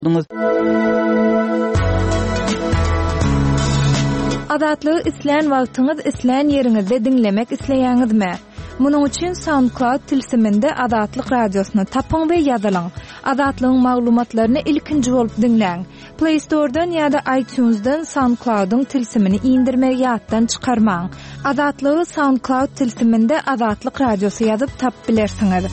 Adatlygy isleýän wagtyňyz isleýän ýeriňizde dinlemek isleýäňizmi? Munuň üçin SoundCloud tilsiminde Adatlyk radiosyny tapyň we ýazylaň. Adatlygyň maglumatlaryny ilkinji bolup dinleň. Play Store'dan ýa-da iTunes'dan SoundCloud'un tilsimini indirmek ýatdan çykarmaň. Adatlygy SoundCloud tilsiminde Adatlyk radiosy ýazyp tap bilersiňiz.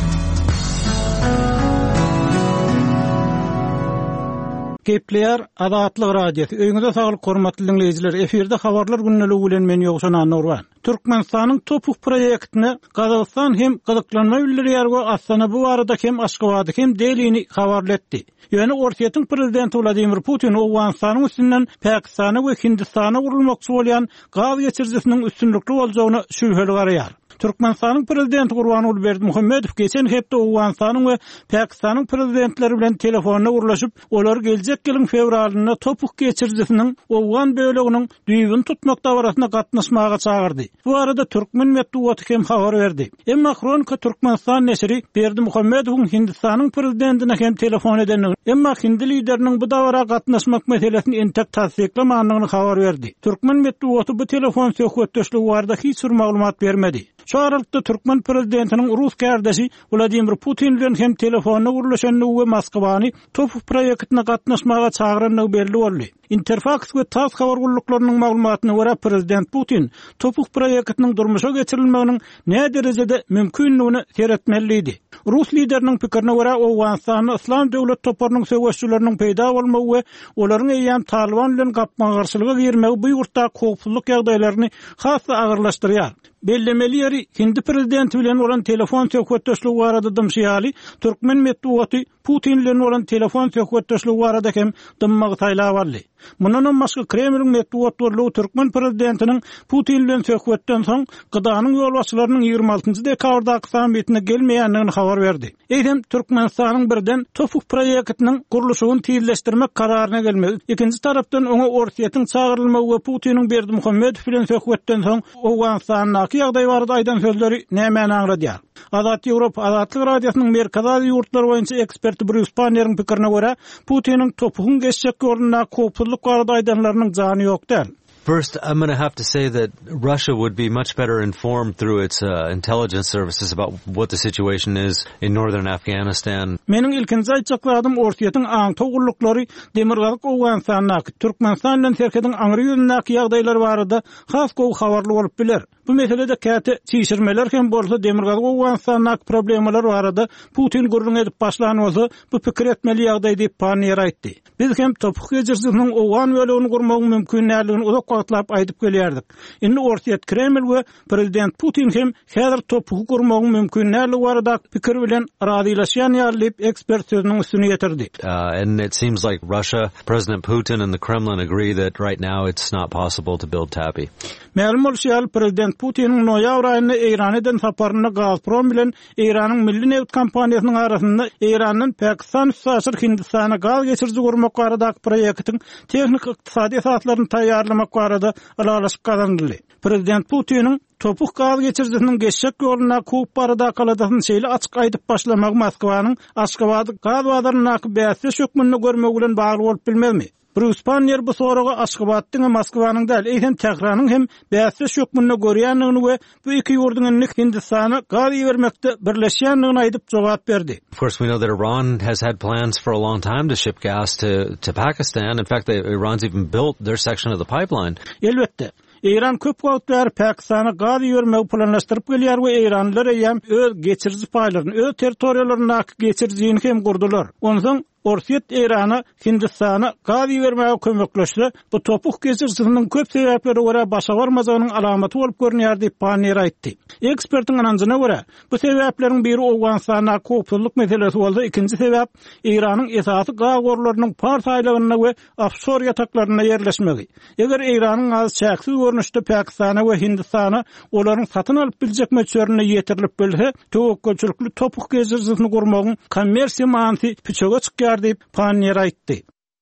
Gepleýär Adatlyk radiosu. Öňüňizde saglyk hormatly dinleýijiler. Eferde habarlar günneligi bilen men ýogşan Anurwan. Türkmenistanyň Topuk proýektine Gazagystan hem gyzyklanma bildirýärge Astana bu arada hem Aşgabat hem delini habarlatdy. Ýöne Ortiýetiň prezidenti Vladimir Putin Owganstanyň üstünden Pakistana we Hindistana gurulmakçy bolýan gaz geçirjisiniň üstünlikli boljagyny şüpheli garaýar. Türkmenistanyň prezidenti Gurbanguly Berdimuhammedow geçen hepde Owganstanyň we Pakistanyň prezidentleri bilen telefonna gurlaşyp, olar geljek ýylyň fevralyna Topuk geçirjisiniň Owgan böleginiň düýbini tutmak dawrasyna gatnaşmaga çagyrdy. Bu arada Türkmen medeniýeti hem habar berdi. Emma Kronika Türkmenistan neşri Berdimuhammedowyň Hindistanyň prezidentine hem telefon edenini, emma Hindi lideriniň bu dawra gatnaşmak meselesini entek tasdiklamagyny habar berdi. Türkmen medeniýeti bu telefon söhbetdeşligi barada hiç bir maglumat bermedi. Şu aralykda Türkmen prezidentiniň Rus kardeşi Vladimir Putin bilen hem telefonna gurulşanyny we Moskwany Topuk proýektine gatnaşmaga çagyranyny belli boldy. Interfax we TASS habar gulluklarının maglumatyna görä prezident Putin Topuk proýektiniň durmuşa geçirilmeginiň näme derejede mümkinligini seretmeliydi. Rus lideriniň pikirine görä Owganstanyň Islam döwlet toparynyň söwüşçüleriniň peýda bolmagy we olaryň eýän Taliban bilen gapma garşylyga girmegi bu ýurtda howpsuzlyk ýagdaýlaryny hasy agyrlaşdyrýar. Bellemeli ýeri Hindi prezidenti bilen olan telefon söhbetdeşligi barada dymşýaly, Türkmen medeniýeti Putin bilen olan telefon söhbetdeşligi barada hem dymmagy taýlawarly. Mundan başga Kremlin medeniýetleri Türkmen prezidentiniň Putin bilen söhbetden soň gydanyň ýolbaşçylarynyň 26-njy dekabrdaky sammitine gelmeýändigini habar berdi. Eýdem Türkmenistanyň birden Topuk proýektiniň gurulşyny tezleşdirmek kararyna gelmedi. Ikinji tarapdan oňa Ortiýetiň çagyrylmagy we Putiniň Berdimuhammedow bilen söhbetden soň Owganstanyň ýagdaý barada aýdan sözleri näme aňradýar? Azat Ýewropa Adatlyk radiosynyň Merkezi ýurtlar boýunça eksperti Bruce Panner'in pikirine görä, Putiniň Topugyň geçjek ýoluna howpsuzlyk barada aýdanlarynyň jany ýok däl. First, I'm going to have to say that Russia would be much better informed through its intelligence services about what the situation is in northern Afghanistan. Meniň ilkinji aýtjaklarym Ortiýetiň aň togullukları demirgalyk Owganstanyň Türkmenistan bilen Türkiýanyň aňry ýönündäki ýagdaýlar barada has gowy habarly bolup biler. Bu meselede käte çiğişirmeler hem bolsa demirgalyk Owganstanyň problemalar barada Putin gurrun edip başlany bolsa bu pikir etmeli ýagdaý diýip Panner aýtdy. Biz hem Topuk geçirjisiniň Owgan bölegini gurmagy mümkinligini uzak wagtlap aýdyp gelýärdik. Indi Ortiýet Kreml we prezident Putin hem häzir Topugy gurmagy mümkinligi barada pikir bilen radylaşýan ýalyp ekspert sözüniň üstüne ýetirdi. And it seems like Russia, President Putin and the Kremlin agree that right now it's not possible to build TAPI. Ma'lum bolýar prezident Putin'in noýabr aýynda Eýran eden saparyna Gazprom bilen Eýranyň milli neft kompaniýasynyň arasynda Eýranyň Pakistan üstü Hindistana gaz geçirji gurmak baradaky proýektiň tehnik ykdysady esaslarını taýýarlamak barada alalaşyk kazandy. Prezident Putin'in Topuk gaz geçirjisiniň geçjek ýoluna kup barada kaladasyny şeýle açyk aýdyp başlamak Moskwanyň Aşgabat gaz bazaryna bäsli şökmünni görmek bilen bagly bolup bilmezmi? Bruce Panner bu soraga Aşgabatdyň Moskwanyň däl, eýsem Tehranyň hem bäsli şökmünni görýändigini we bu iki ýurdun Hindistana gaz bermekde birleşýändigini aýdyp jogap berdi. Of course, we know that Iran has had plans for a long time to ship gas to Pakistan. In fact, Iran's even built their section of the pipeline. Elbetde. Eýran köp wagtlar Pakistana gaz ýermegi planlaşdyryp gelýär we Eýranlylar hem öz geçirji paýlaryny, öz territoriýalaryna geçirjini hem gurdular. Ondan Ortiýet Eýrana, Hindistana gaz bermäge kömekleşdi. Bu Topuk geçirjisiniň köp sebäpleri görä başa barmagynyň alamaty bolup görünýär diýip Panner aýtdy. Ekspertiň ananjyna görä, bu sebäpleriň biri Owganstanyň howpsuzlyk meselesi bolsa, ikinji sebäp Eýranyň esasy gaz gorlarynyň partaýlygyna we offshore ýataklaryna ýerleşmegi. Eger Eýranyň az çäksiz görnüşde Pakistana we Hindistana olaryň satyn alyp biljek meçörüne ýetirilip bilse, töwekkelçilikli Topuk geçirjisini gurmagyň kommersiýa manty piçoga çykýar diýip Panner aýtdy.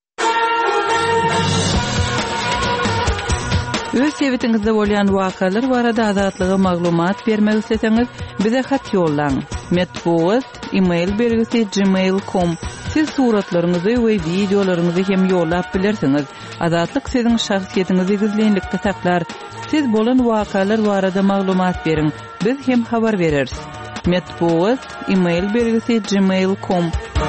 Öz sebetiňizde bolýan wakalar barada azatlyga maglumat bermek isteseňiz bize hat ýollaň. Metbuat email belgisi gmail.com Siz suratlarınızı we videolaryňyzy hem ýollap bilersiňiz. Azatlyk siziň şahsiýetiniňizi gizlenlikde saklar. Siz bolan wakalar barada maglumat beriň. Biz hem habar bereriz. Metbuat email belgisi gmail.com.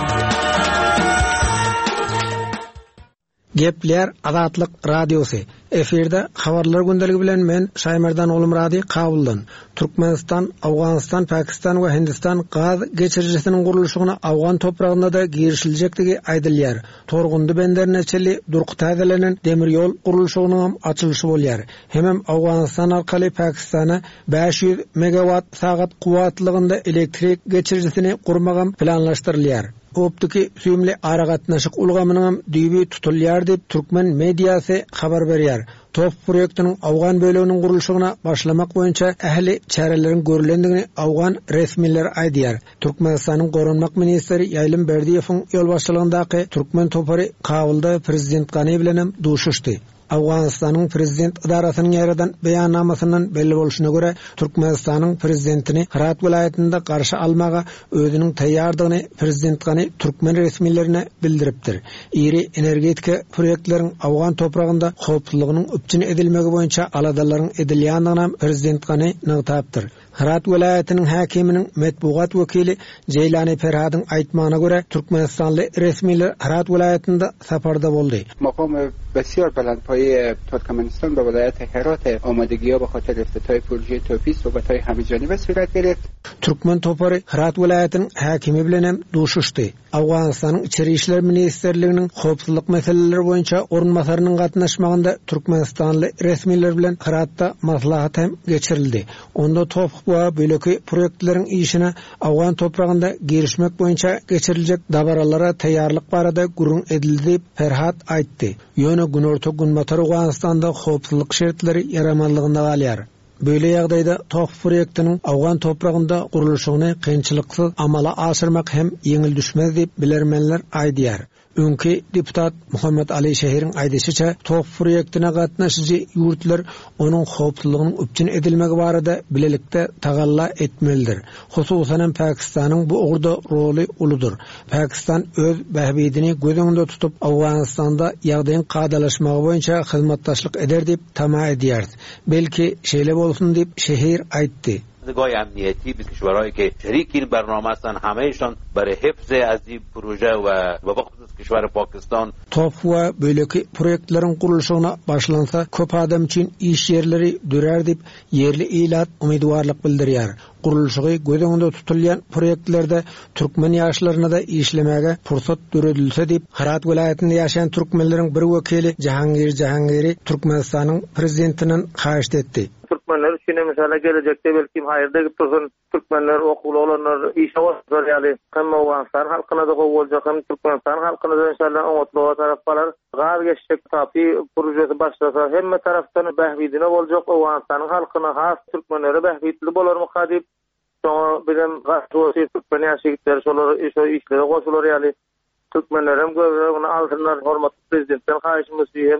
Gepler Azatlyk radiosu. Eferde habarlar gündeligi bilen men Şaymerdan Olum Radi Kabuldan. Türkmenistan, Awganistan, Pakistan we Hindistan gaz geçiricisiniň gurulşygyna Awgan topragynda da girişiljekdigi aýdylýar. Torgundy benderine çeli durqutadelenen demir ýol gurulşygynyň açylyşy bolýar. Hemem Awganistan arkaly Pakistana 500 megawatt sagat kuwatlygynda elektrik geçiricisini gurmagan planlaşdyrylýar. Optiki süýümli aragatnaşyk ulgamynyň düýbi tutulýar dep Türkmen mediýasy habar berýär. Top proýektiniň Awgan bölегiniň gurulşygyna başlamak boýunça ähli çäreleriň görülendigini Awgan resmiler aýdýar. Türkmenistanyň gorunmak ministri Ýaýlym Berdiýewiň ýol başçylygyndaky Türkmen topary Kabulda prezident Gany bilen duşuşdy. Awganistanyň prezident idarasynyň ýerden beýannamasynyň belli bolşuna görä Türkmenistanyň prezidentini Herat vilayetinde garşy almaga özüniň taýýardygyny prezident Gany Türkmen resmilerine bildiripdir. Iri energetika proýektleriň Awgan topragynda howpsuzlygynyň üpçün edilmegi boýunça aladalaryň edilýändigine prezident Gany nygtapdyr. Herat vilayetiniň häkiminiň metbuat wekili Jeylani Ferhadyň aýtmagyna görä Türkmenistanly resmiler Herat vilayetinde saparda boldy. مقام بسیار بلندپایه ترکمنستان به ولایت هرات آمادگی‌ها به خاطر افتتاح پروژه توپی صحبت‌های همه‌جانبه صورت گرفت. Türkmen topary Herat vilayetiniň häkimi bilen duşuşdy. Awganistanyň içeri işler ministrliginiň howpsuzlyk meseleleri boýunça orunmasarynyň gatnaşmagynda Türkmenistanly resmiler bilen Heratda maslahat hem geçirildi. Onda topwa böleki proýektleriň işine Awgan topragynda girişmek boýunça geçiriljek dabaralara taýýarlyk barada gurrun edildi diýip Ferhat aýtdy. Ýöne günorta günbatar Awganistanda howpsuzlyk şertleri ýaramanlygynda galýar. Böyle ýagdaýda top proýektiniň Awgan topragynda gurulşygyny kynçylyksız amala aşyrmak hem ýeňil düşmez diýip bilermenler aýdýar. Öňki deputat Muhammed Ali Şehir'in aýdysyça top proýektine gatnaşyjy ýurtlar onuň howpsuzlygynyň üpçün edilmegi barada bilelikde tagalla etmelidir. Hususan Pakistanyň bu ugurda roli uludur. Pakistan öz behbidini göz öňünde tutup Awganistanda ýagdaýyň gadalaşmagy boýunça hyzmatdaşlyk eder diýip tama edýär. Belki şeýle bolsun diýip Şehir aýtdy. نگاه امنیتی به کشورهایی که شریک این برنامه هستند همهشان برای حفظ از این پروژه و بخصوص کشور پاکستان top we böleki proýektleriň gurulşygyna başlansa köp adam üçin iş yerleri dörer diýip yerli ilat umydwarlyk bildirýär. Gurulşygy göz öňünde tutulýan proýektlerde türkmen ýaşlaryna da işlemege pursat döredilse diýip Herat vilayetinde ýaşaýan türkmenleriň bir wekili Jahangir Jahangiri Türkmenistanyň prezidentinden haýyş etdi. Türkmenler üçin mesela gelecekde belki hayırda gidip dursun Türkmenler okulu olanlar işe başlar yani hem Awganistan halkyna da gowuljak hem Türkmenistan halkyna da inşallah oňatlyga taraplar gaz geçecek tapi projesi başlasa hemme taraftan behbidine boljak Awganistanyň halkyna has Türkmenlere behbidli bolarmy hadip soňa bilen gaýty Türkmen ýaşaýyklar şolar işlere goşular yani Türkmenler hem görüňe aldyrlar hormatly prezidentden haýyşymyz hem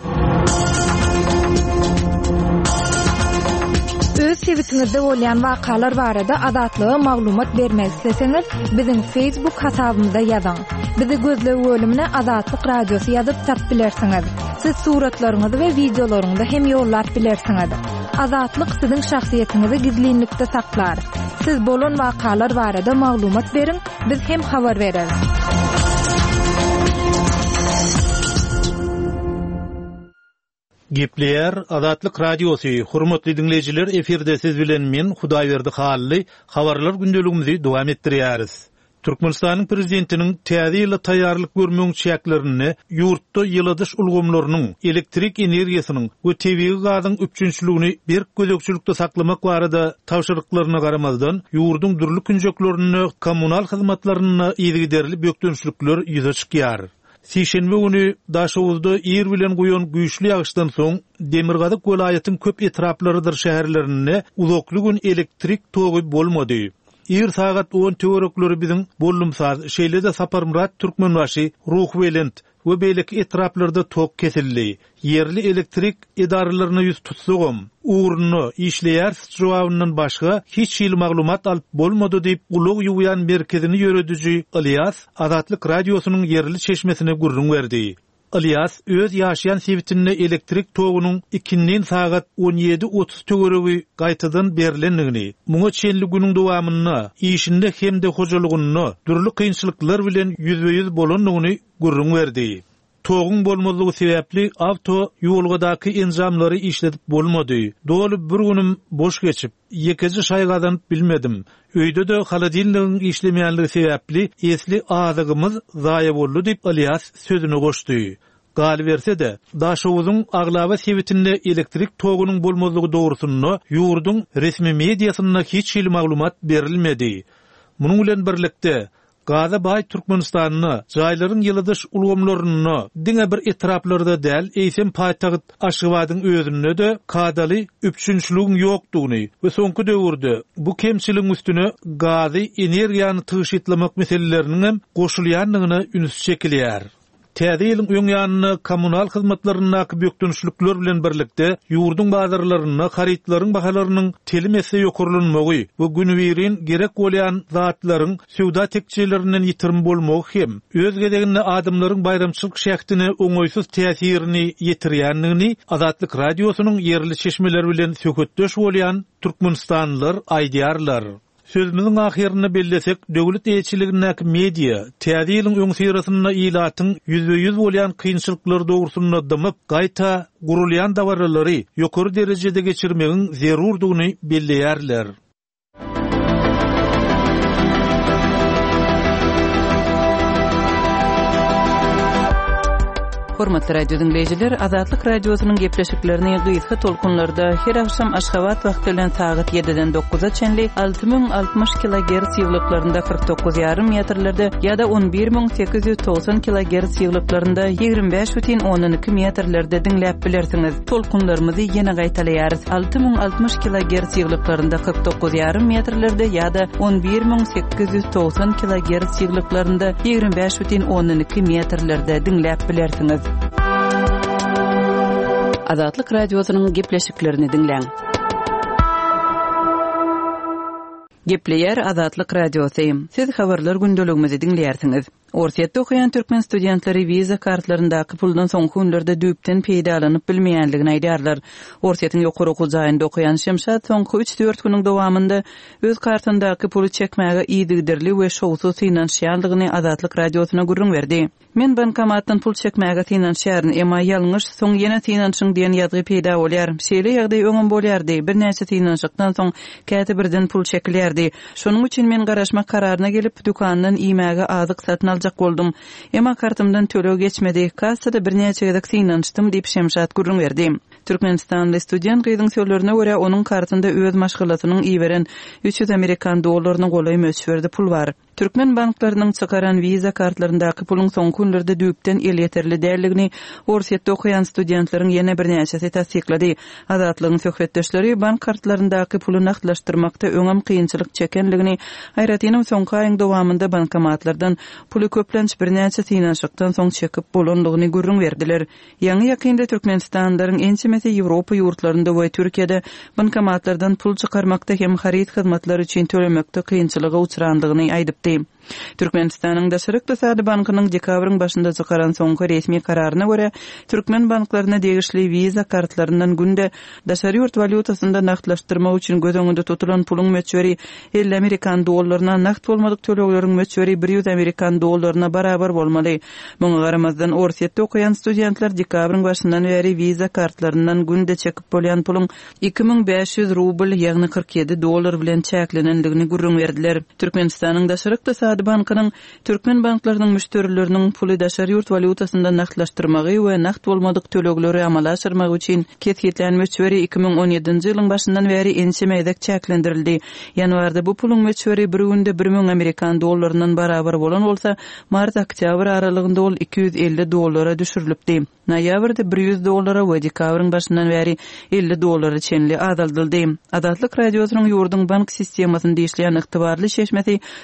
Öz sebitiňizde bolýan wakalar barada azatlyga maglumat bermek isteseňiz, biziň Facebook hasabymyza ýazyň. Bizi gözlep bölümine Azatlyk radiosu ýazyp tap bilersiňiz. Siz suratlaryňyzy we videolaryňyzy hem ýollap bilersiňiz. Azatlyk siziň şahsiýetiniňizi gizlenlikde saklar. Siz bolan wakalar barada maglumat beriň, biz hem habar bereriz. Gepler Azatlyk radiosu. Hormatly dinleyijiler, eferde siz bilen men Hudaýberdi Hally habarlar gündeligimizi dowam etdirýäris. Türkmenistanyň prezidentiniň täze ýyla taýýarlyk görmek şäklerini ýurtda ýyladyş ulgamlarynyň elektrik energiýasynyň we tebii gazyň üpçünçiligini bir gözekçilikde saklamak barada tawşyryklaryna garamazdan ýurduň durly künjeklerini kommunal hyzmatlaryna ýygyderli bökdönçlikler ýüze çykýar. Sişenbe günü Daşowuzda ýer bilen goýan güýçli ýagyşdan soň Demirgazyk welaýatynyň köp etraplarydyr şäherlerinde uzakly gün elektrik togy bolmady. Ýer sagat 10 töwerekleri biziň bollumsaz şeýle-de Saparmurat Türkmenbaşy Ruhwelend we beýleki etraplarda tok kesildi. Yerli elektrik idaralaryna ýüz tutsagam, uğrunu işleýär jogabyndan başga hiç ýyl maglumat alyp bolmady diýip ulug ýuwyan merkezini ýörediji Ilyas Azatlyk radiosynyň yerli çeşmesine gurrun berdi. Ilyas öz ýaşaýan sebitinde elektrik togunyň 2-den sagat 17:30 töweregi gaýtadan berilendigini, muňa çenli günüň dowamyny, işinde hemde hojalygyny, durly kynçylyklar bilen ýüzbe-ýüz bolandygyny gurrun berdi. Toğun bolmazlygy sebäpli auto ýolgadaky enzamlary işledip bolmady. Dolup bir günüm boş geçip, ýekeji şaý gazanyp bilmedim. Öýde de haladilligiň işlemeýänligi sebäpli esli azygymyz zaýa boldy diýip Ilyas sözüne goşdy. Gal berse de, daşowuzyň aglaba sebitinde elektrik togunyň bolmazlygy dogrusyny ýurduň resmi mediasyna hiç ýyl maglumat berilmedi. Munyň bilen birlikde Gaza baý Türkmenistanyny, jaýlaryň ýylydyş ulgamlaryny diňe bir etraplarda däl, eýsem paýtagyt Aşgabatyň özünde de kadaly üpçünçlügiň ýokdugyny we soňky döwürde bu kemçiligiň üstüne gazy energiýany tyşytlamak meseleleriniň hem goşulýanlygyny üns çekilýär. Täze ýylyň öňýanyny kommunal hyzmatlaryna büýükdünçlükler bilen birlikde ýurduň bazarlaryny, haritlaryň bahalarynyň telimese ýokurlanmagy we günüberin gerek bolýan zatlaryň sowda tekçilerinden ýitirim bolmagy hem öz gedeginde adamlaryň bayramçylyk şähtine oňoýsuz täsirini ýetirýändigini Azatlyk radiosynyň yerli çeşmeleri bilen söhbetdeş bolýan türkmenistanlylar aýdýarlar. Sözümüzün ahirine bellesek, döwlet eýçiligindäki media, täze ýylyň öňsýrasyna ýylatyň ýüzbe-ýüz bolýan kynçylyklar dogrusyna dymyp, gaýta gurulýan dawarlary ýokary derejede geçirmegiň zerurdygyny belleýärler. Hormatly radio dinleyijiler, Azatlyk radiosynyň gepleşiklerini gysga tolkunlarda her akşam Aşgabat wagty bilen sagat 7-den 9-a çenli 6060 kHz ýyglyklarynda 49,5 metrlerde ýa-da 11890 kHz ýyglyklarynda 25,12 metrlerde dinläp bilersiňiz. Tolkunlarymyzy ýene gaýtalaýarys. 6060 kHz ýyglyklarynda 49,5 metrlerde ýa-da 11890 kHz ýyglyklarynda 25,12 metrlerde dinläp bilersiňiz. Azatlyk radiosynyň gepleşiklerini dinläň. Gepleýär Azatlyk radiosy. Siz habarlar gündeligimizi dinleýärsiňiz. Orsiýetde okuyan türkmen studentlary viza kartlaryndaky puldan soňky günlerde düýpden peýdalanyp bilmeýänligini aýdýarlar. Orsiýetiň ýokary okuw jaýynda okuyan Şemşat soňky 3-4 güniň dowamında öz kartyndaky puly çekmäge iýdigdirli we şowsuz finansiýallygyny Azatlyk radiosyna gurrun berdi. Men bankomatdan pul çekmäge finansiýaryn, emma ýalňyş soň ýene finansiýaň diýen ýazgy peýda bolýar. Şeýle ýagdaý öňüm bolýardy. Bir näçe finansiýakdan soň käte birden pul çekilýärdi. Şonuň üçin men garaşmak kararyna gelip dukandan iýmäge azyk satyn aljak boldum. Emma kartymdan төлөө geçmedi. Kassada bir näçe gezek finansiýdym diýip Şemşat gurrun berdi. Türkmenistanly student gyzyň söýlerine görä onuň kartynda öz maşgalatynyň iýberen 300 Amerikan dollaryny golay möçberde pul bar. Türkmen banklarynyň çykaran viza kartlaryndaky puluň soňky günlerde düýpden el ýeterli däldigini Orsiýetde okuyan studentleriň ýene bir näçesi tasdiklady. Azatlygyň söhbetdeşleri bank kartlaryndaky puly naklaşdyrmakda öňem kynçylyk çekenligini, aýratynym soňky aýyň dowamında bankomatlardan puly köplenç bir näçe finansiýakdan soň çekip bolandygyny gurrun berdiler. Ýa-ni ýakynda Türkmenistanlaryň ençemesi Ýewropa ýurtlarynda we Türkiýede bankomatlardan pul çykarmakda hem harit hyzmatlary üçin tölemekde kynçylyga uçrandygyny aýdypdy. Türkmenistanyň Daşary Ykdysady bankynyň dekabryň başynda çykaran soňky resmi kararyna görä, türkmen banklaryna degişli viza kartlaryndan günde daşary ýurt valutasynda naklaşdyrmak üçin göz öňünde tutulan puluň möçberi 50 Amerikan dollaryna nakt bolmadyk tölegleriň möçberi 100 Amerikan dollaryna barabar bolmaly. Muňa garamazdan Orsiýetde okuyan studentler dekabryň başyndan beri viza kartlaryndan günde çekip bolýan puluň 2500 rubl ýagny 47 dollar bilen çäklenendigini gurrun berdiler. Türkmenistanyň Daşary Ykdysady bankynyň türkmen banklarynyň müşterileriniň puly daşary ýurt valutasynda naklaşdyrmagy we nakt bolmadyk tölegleri amala aşyrmak üçin ketgitlen möçberi 2017-nji ýylyň başyndan beri ençemedek çäklendirildi. Ýanwarda bu puluň möçberi bir günde 1000 Amerikan dollarynyň barabar bolan bolsa, mart-oktýabr aralygynda ol 250 dollara düşürilipdi. Noýabrda 100 dollara we dekabryň başyndan beri 50 dollara çenli azaldyldy. Azatlyk radiosynyň ýurdun bank sistemasyny işleýän ygtybarly çeşmesi soňky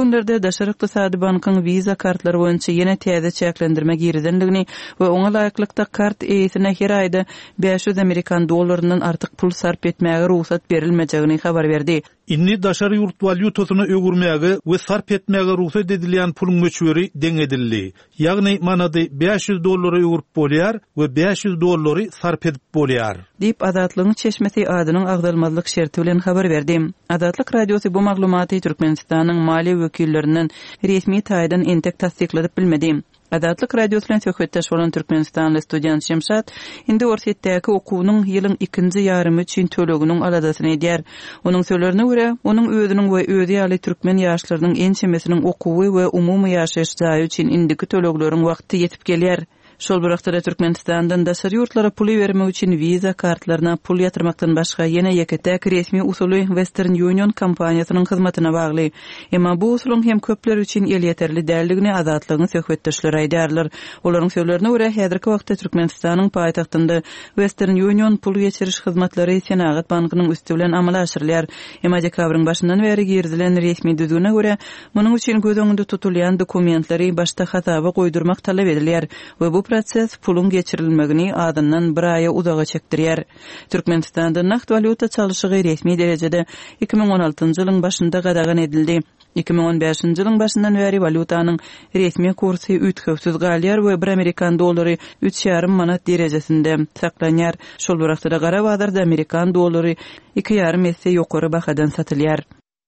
günlerde Daşar Iqtisadi Bankyň Visa kartlary boýunça ýene täze çäklendirme girdiňdigini we oňa laýyklykda kart eýsine her aýda 500 Amerikan dollarynyň artyk pul sarp etmäge ruhsat berilmejegini habar berdi. Inni daşary ýurt valyutasyny öwürmäge we sarp etmäge ruhsat edilýän puluň möçberi deň edildi. Ýagny manady 500 dollary öwürip bolýar we 500 dollary sarp edip bolýar. Diýip Azatlygyň çeşmesi adynyň agdalmazlyk şerti bilen habar berdi. Azatlyk radiosu bu maglumaty Türkmenistanyň mali wekillerinden resmi taýdan entek tasdikledik bilmedi. Azatlyk radiosu bilen söhbetdeş bolan Türkmenistanly student Şemşat indi orsetdäki okuwynyň ýylyň 2-nji ýarymy üçin töleginiň aladasyny edýär. Onuň sözlerine görä, onuň özüniň we özi ýaly türkmen ýaşlarynyň ençemesiniň okuwy we umumy ýaşaýyş jaýy üçin indiki tölegleriň wagty ýetip gelýär. Şol bıraktıra Türkmenistan'dan daşary ýurtlara pul bermek üçin viza kartlaryna pul ýatyrmakdan başga ýene ýeketäk resmi usuly Western Union kompaniýasynyň hyzmatyna bagly. Emma bu usulyň hem köpler üçin el ýeterli däldigini Azatlygyň söhbetdeşleri aýdarlar. Olaryň sözlerine görä, häzirki wagtda Türkmenistanyň paýtagtynda Western Union pul geçiriş hyzmatlary Senagat bankynyň üstü bilen amala aşyrylýar. Emma dekabryň başyndan beri girdilen resmi düzgüne görä, munyň üçin göz öňünde tutulýan dokumentlary başta hataba goýdurmak talap edilýär we bu proses pulun geçirilmegini adından bir aya uzağa çekdirýär. Türkmenistanda nakt valyuta çalyşygy resmi derejede 2016-njy ýylyň başynda gadagan edildi. 2015-nji ýylyň başyndan beri valyutanyň resmi kursy ütkewsiz galýar we 1 Amerikan dollary 3,5 manat derejesinde saklanýar. Şol wagtda gara bazarda Amerikan dollary 2,5 esse ýokary bahadan satylýar.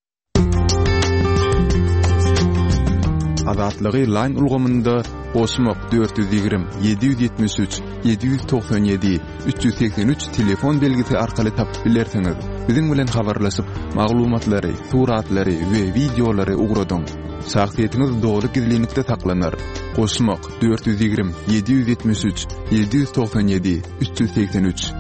Azatlygy line ulgamynda Osmok 420 773 797 383 telefon belgisi arkaly tapyp bilersiňiz. Biziň bilen habarlaşyp maglumatlary, suratlary we videolary ugradyň. Şahsiýetiniz dogry gizlilikde saklanar. Osmok 420 773 797 383.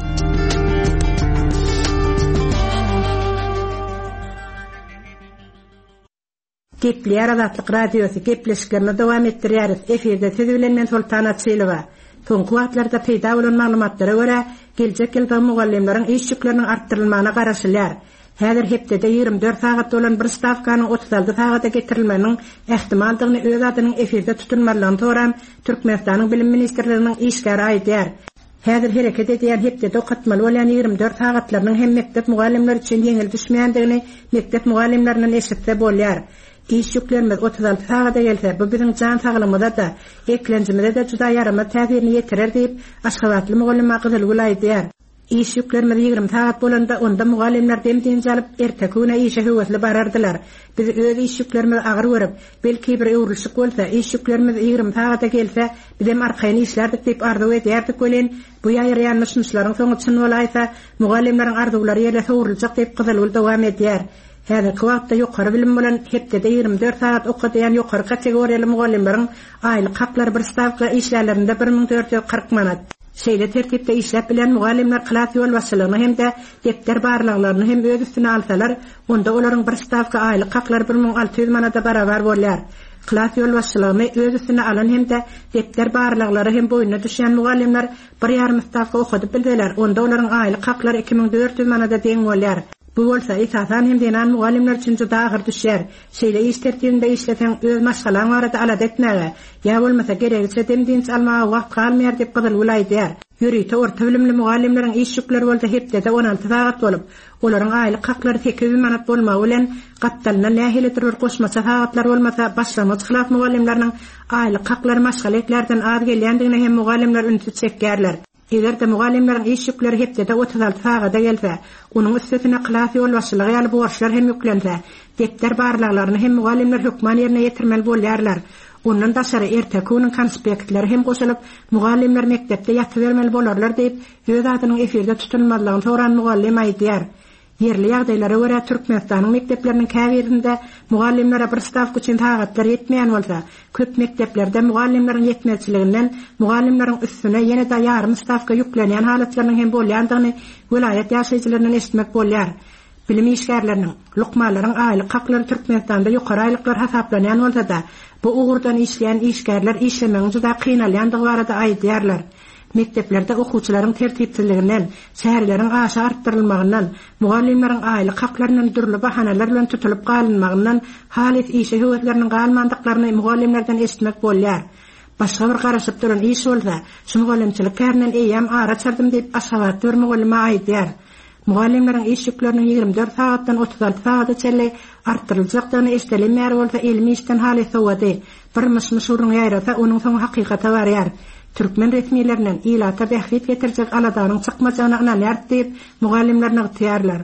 Gepler Azatlyk radiosu gepleşiklerini dowam etdirýär. Eferde söz bilen men Sultan Atsylywa. Soňky wagtlarda peýda bolan maglumatlara görä, geljek ýylda mugallimleriň iş ýükleriniň artdyrylmagyna garaşylýar. Häzir hepdede 24 sagat bolan bir stavkanyň 36 sagata getirilmeniň ähtimaldygyny öz adynyň eferde tutunmalygyny soram Türkmenistanyň bilim ministrliginiň işgäri aýdýar. Häzir hereket edýän hepdede okatmaly bolan 24 sagatlarynyň hem mektep mugallimleri üçin ýeňil düşmeýändigini mektep mugallimlerinden eşitse bolýar. İş yüklerimiz 36 sagata gelse, bu bizim can sağlymyza da, eklenjimizde de juda ýarama täsirini ýetirer diýip Aşgabatly mugallim Akyzyl aýdýar. İş yüklerimiz 20 sagat bolanda onda mugallimler demdiňi alyp erteki güne işe höwesli barardylar. Biz öz iş yüklerimiz agyr görüp, belki bir öwrüşik bolsa, iş yüklerimiz 20 sagata gelse, bizim arkaýyny işlerdik diýip arzuw edýärdik bolen, bu ýaýraýanmyş işleriň soňy çyn bolaýsa, mugallimleriň arzuwlary ýerle höwrüljek diýip Gyzyl dowam edýär. Häzirki wagtda ýokary bilim bilen hepdede 24 sagat okudýan ýokary kategoriýaly mugallimleriň aýlyk haklary bir stavka işlerlerinde 1440 manat. Şeýle tertipde işläp bilen mugallimler klas ýol başçylygyny hem-de depter barlyklaryny hem öz üstüne alsalar, onda olaryň bir stavka aýlyk haklary 1600 manata barabar bolýar. Klas ýol başçylygyny öz üstüne alan hem-de depter barlyklary hem boýuna düşýän mugallimler 1,5 stavka okudyp bildiler, onda olaryň aýlyk haklary 2400 manata deň bolýar. Bu bolsa esasan hem denan mugallimler üçin juda agyr düşýär. Şeýle iş tertibinde işleten öz maşgalaň barada alad etmäge, ýa bolmasa gerekse demdiňiz almaga wagt galmaýar diýip Gyzyl aýdýar. Ýürüýte orta bilimli mugallimleriň iş ýükleri bolsa hepdede 16 sagat bolup, olaryň aýlyk haklary 800 manat bolmagy bilen gatdalyna näheledir bir goşmaça sagatlar bolmasa başlangyç klas mugallimleriň aýlyk haklary maşgaleklerden az gelýändigine hem mugallimler ünsüz çekýärler. Eger de mugallimleriň iş ýükleri hepdede 36 sagata gelse, onuň üstüne klas ýol başçylygy ýaly borçlar hem ýüklense, depter barlyklaryny hem mugallimler hökman ýerine ýetirmeli bolýarlar. Ondan daşary erteki günüň konspektleri hem goşulyp, mugallimler mektepde ýatyp bermeli bolarlar diýip, öz adynyň eferde tutunmalygyny soran mugallim aýdýar. Yerli ýagdaýlara görä Türkmenistanyň mektepleriniň käbirinde mugallimlere bir stavka üçin tagatlar ýetmeýän bolsa, köp mekteplerde mugallimleriň ýetmezçiliginden mugallimleriň üstüne ýene de ýarym stavka ýüklenýän halatlarynyň hem bolýandygyny vilayet ýaşaýjylarynyň eşitmek bolýar. Bilim işgärleriniň, lukmalaryň aýlyk haklary Türkmenistanda ýokary aýlyklar hasaplanýan bolsa da, bu ugurdan işleýän işgärler işlemegiň juda kynalýandygy barada aýdýarlar. Mekteplerde okuwçylaryň tertipsizliginden, şäherleriň aşa artdyrylmagyndan, mugallimleriň aýlyk haklaryndan dürli bahanalar bilen tutulup galynmagyndan, halis işe höwetleriniň galmandyklaryny mugallimlerden eşitmek bolýar. Başga bir garaşyp duran iş bolsa, şu mugallimçilik kärinen eýem ara çardım diýip aşawat bir mugallima aýdýar. Mugallimleriň iş ýüklerini 24 saatdan 36 saata çelle artdyryljakdygyny eşdelenmär bolsa, ilmi işden halis sowady. Bir myşmyşuryň ýaýrasa, onuň soňy hakykata barýar. Türkmen resmiýetleriniň ilata bährit getirjek aladanyň çykmajagyna ynanýar diýip mugallimlerine ýetýärler.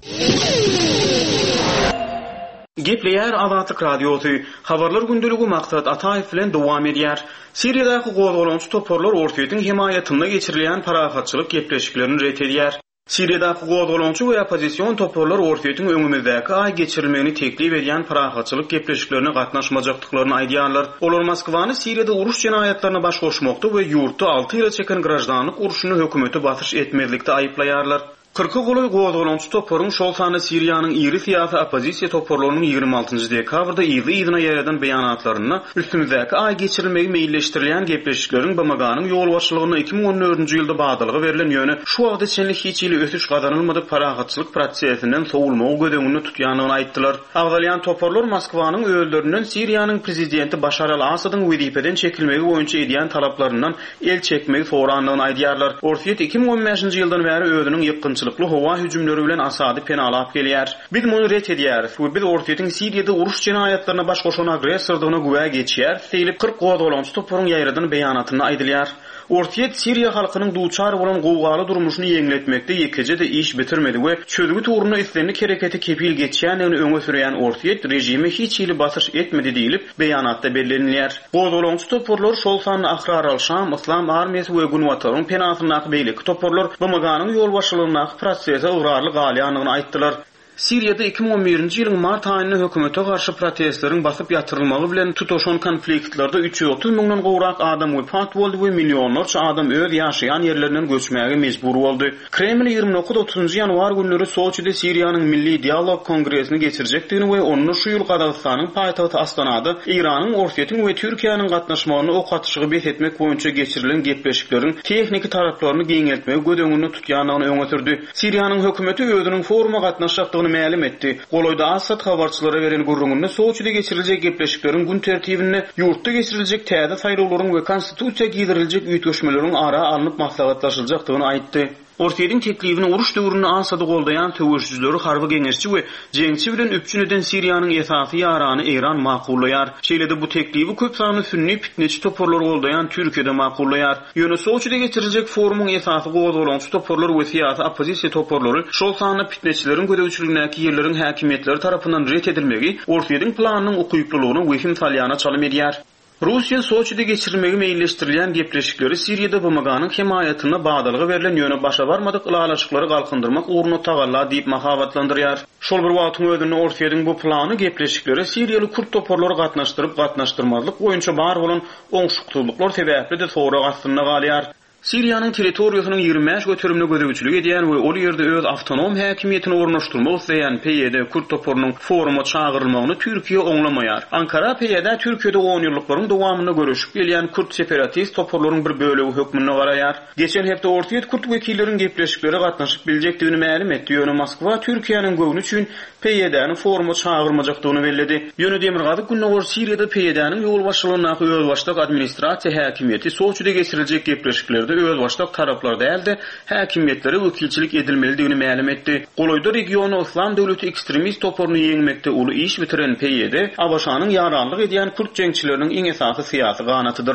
Gepleýär Azatlyk Radiosu. Habarlar gündüligi maksat Ataýew bilen dowam edýär. Siriýadaky gozgolançy toporlar ortaýytyň himayatynda geçirilen parahatçylyk gepleşiklerini ret edýär. Siriýadaky gozgolançy we opozisiýon toporlar ortaýytyň öňümizdäki aý geçirilmegini teklip edýän parahatçylyk gepleşiklerine gatnaşmajakdyklaryny aýdýarlar. Olar Moskwany Siriýada uruş jenaýatlaryna baş goşmakda we ýurtda 6 ýyla çeken grajdanlyk uruşyny hökümeti batyş etmezlikde aýplaýarlar. 40 goly gozgolançy toporyň şol sany Siriýanyň iri siyasi opozisiýa toporlarynyň 26-njy dekabrda ýygyna ýaradan beýanatlaryna üstümizdäki aý geçirilmegi meýilleşdirilýän gepleşikleriň bamaganyň ýol başçylygyna 2014-nji ýylda bagdalygy berilen ýöne şu wagtda çenli hiç ýyly ötüş gadanylmadyk parahatçylyk prosesinden sowulmagy gödegini tutýanyny aýtdylar. Agdalýan toporlar Moskwanyň öýülderinden Siriýanyň prezidenti Başar al-Asadyň wezipeden çekilmegi boýunça edýän talaplaryndan el çekmegi soranlygyny aýdýarlar. Ortaýyt 2015-nji ýyldan bäri özüniň ýykynçylyk howa hüjümleri bilen Asady penalap gelýär. Biz muny ret edýäris we biz ortaýytyň Siriýada uruş jenaýatlaryna baş goşan agressordygyna güwä geçýär, seýlip 40 gozgolançy toporyň ýaýradan beýanatyny aýdylýar. Ortaýyt Siriýa halkynyň duçar bolan gowgaly durmuşyny ýeňletmekde ýekejede iş bitirmedi we çözügi turuny islenlik hereketi kepil geçýänini öňe sürýän Ortaýyt rejimi hiç ýyly batyş etmedi diýilip beýanatda bellenilýär. Gozgolançy toporlar şol sany Ahrar al-Şam Islam armiýasy we Gunwataryň penatyna beýlik toporlar bamaganyň ýol başçylygyna prosese ugrarlyk alýanyny aýtdylar. Siriýada 2011-nji ýylyň mart aýyna hökümete garşy protestleriň basyp ýatyrylmagy bilen tutuşan konfliktlarda 330 000-dan gowrak adam wepat boldy we millionlarça adam öz ýaşaýan ýerlerinden göçmäge mejbur boldy. Kreml 29-30 ýanwar günleri Soçyda Siriýanyň Milli Dialog Kongresini geçirjekdigini we onu şu ýyl Gazagystanyň paýtagty Astanada Iranyň ortaýytyň we Türkiýanyň gatnaşmagyny ok atyşygy bethetmek boýunça geçirilen gepleşiklerin teknik taraplaryny geňeltmegi gödegini tutýanyny öňe sürdi. Siriýanyň hökümeti özüniň foruma gatnaşjakdygyny ma'lum etdi. Goloyda Asad habarçylara beren gurrungyny Soçyda geçiriljek gepleşiklerin gün tertibini ýurtda geçiriljek täze saýlawlaryň we konstitusiýa giydiriljek üýtgeşmeleriň ara alınıp maslahatlaşyljakdygyny aýtdy. Ortaýytyň teklibini uruş döwründe ansady goldaýan töweşçileri harby geňeşçi we jeňçi bilen üpçün eden Siriýanyň esasy ýarany Iran maqullaýar. Şeýlede bu teklibi köp sany sünni pitneçi toporlar goldaýan Türkiýede maqullaýar. Ýöne Soçyda geçiriljek forumyň esasy gozgolançy toporlar we siyasi opozisiýa toporlary şol sany pitneçileriň gödäwçiligindäki ýerleriň häkimetleri tarapyndan ret edilmegi Ortaýytyň planynyň ukuyplylygyny wehim salýana çalym edýär. Russiýa Soçyda geçirilmegi meýilleşdirilýän gepleşikleri Siriýada bamaganyň himayatyna bagdalygy berilen ýöne başa barmadyk ýalaşyklary galkındyrmak uğruna tagalla diýip mahabatlandyrýar. Şol bir wagtyň özünde Ortaýytyň bu plany gepleşikleri Siriýaly Kürt toporlary gatnaşdyrmazlyk boýunça bar bolan oňşuklylyklar sebäpli de sonra gastyna galýar. Siriýanyň territoriýasynyň 25 götürümli gödäwçilik edýän we ol ýerde öz awtonom häkimiýetini ornaşdyrmak isleýän PYD Kürt toporunyň foruma çağırylmagyny Türkiýe oňlamaýar. Ankara PYD Türkiýede 10 ýyllyklaryň dowamyna görüşip gelýän Kürt separatist toporlaryň bir bölegi hökmüne garaýar. Geçen hepde Ortaýyt Kürt wekilleriň gepleşikleri gatnaşyp biljekdigini ma'lum etdi. Ýöne Moskwa Türkiýanyň göwünü üçin PYD-ni foruma çağırmajakdygyny belledi. Ýöne Demirgazy günnäwär Siriýada PYD-niň ýol başçylygyna öz başlyk administrasiýa häkimiýeti Soçyda geçiriljek gepleşiklerde öz başlyk taraplar däldi, häkimiýetlere wekilçilik edilmelidigini ma'lum etdi. Goloyda regiony Islam döwleti ekstremist toporuny ýeňmekde uly iş bitiren PYD, Abaşanyň ýaranlyk edýän Kürt jeňçileriniň iň esasy syýasy ganatydyr.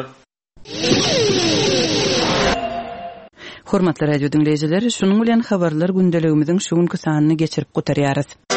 Hormatly radio dinleýijiler, şunuň bilen habarlar gündeligimiziň şu günkü sanyny geçirip gutarýarys.